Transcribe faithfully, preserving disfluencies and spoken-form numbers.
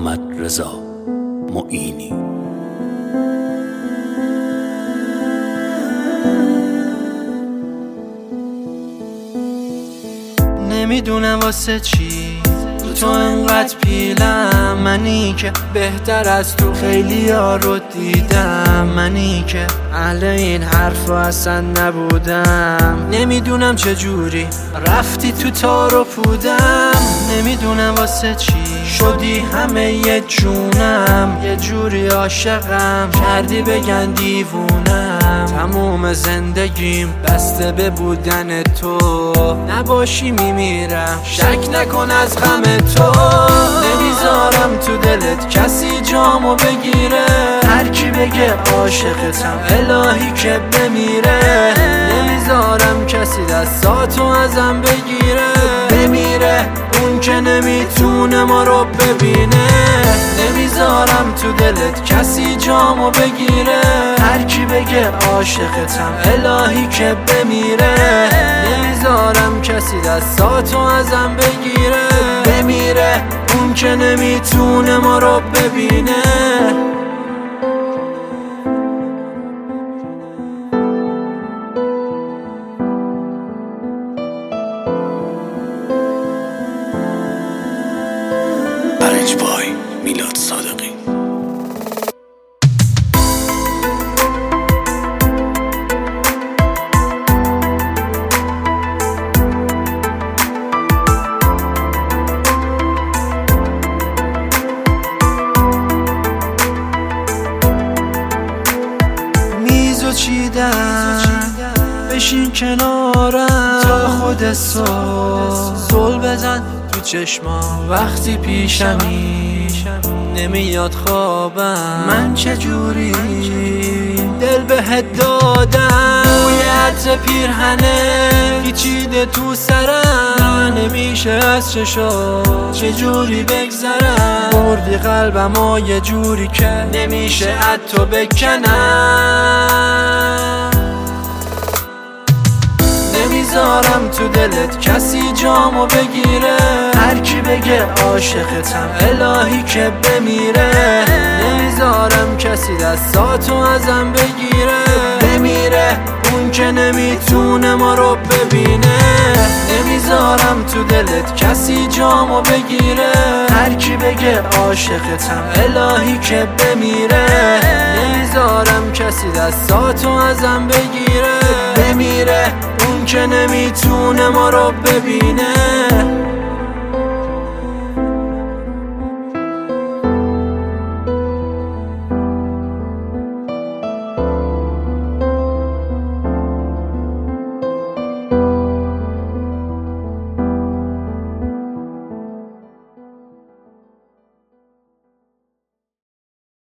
محمد رضا معینی. نمیدونم واسه چی تو انقدر پیلم، منی که بهتر از تو خیلی ها رو دیدم، منی که اهل این حرفا اصلا نبودم. نمیدونم چجوری رفتی تو تار و پودم، نمیدونم واسه چی شدی همه یه جونم، یه جوری عاشقم کردی بگن دیوونم. تموم زندگیم بسته به بودن تو، نباشی میمیرم شک نکن از غم تو. نمیذارم تو دلت کسی جامو بگیره، هر کی بگه عاشقتم الهی که بمیره. نمیذارم کسی دستاتو ازم بگیره، بمیره اون که نمیتونه ما رو ببینه. نمیذارم تو دلت کسی جامو بگیره، هر کی بگه عاشقتم الهی که بمیره. نمیذارم کسی دستاتو ازم بگیره، بمیره اون که نمیتونه ما رو ببینه. برنج بای میلاد صادقی. میزو چیدم بشین کنارم تا خود صبح زل بزن تو چشمام. وقتی پیشمی نمیاد خوابم، من چجوری دل بهت دادم. بوی عطر پیرهنه پیچیده تو سرم، نمیشه از چشا چجوری بگذرم. بردی قلبم یه جوری که نمیشه حتی بکنم. نمیذارم تو دلت کسی جامو بگیره، هر کی بگه عاشقتم الهی که بمیره. نمیذارم کسی دستاتو ازم بگیره، بمیره اون که نمیتونه ما رو ببینه. نمیذارم تو دلت کسی جامو بگیره، هر کی بگه عاشقتم الهی که بمیره. نمیذارم کسی دستاتو ازم بگیره، بمیره اون که نمیتونه ما رو ببینه.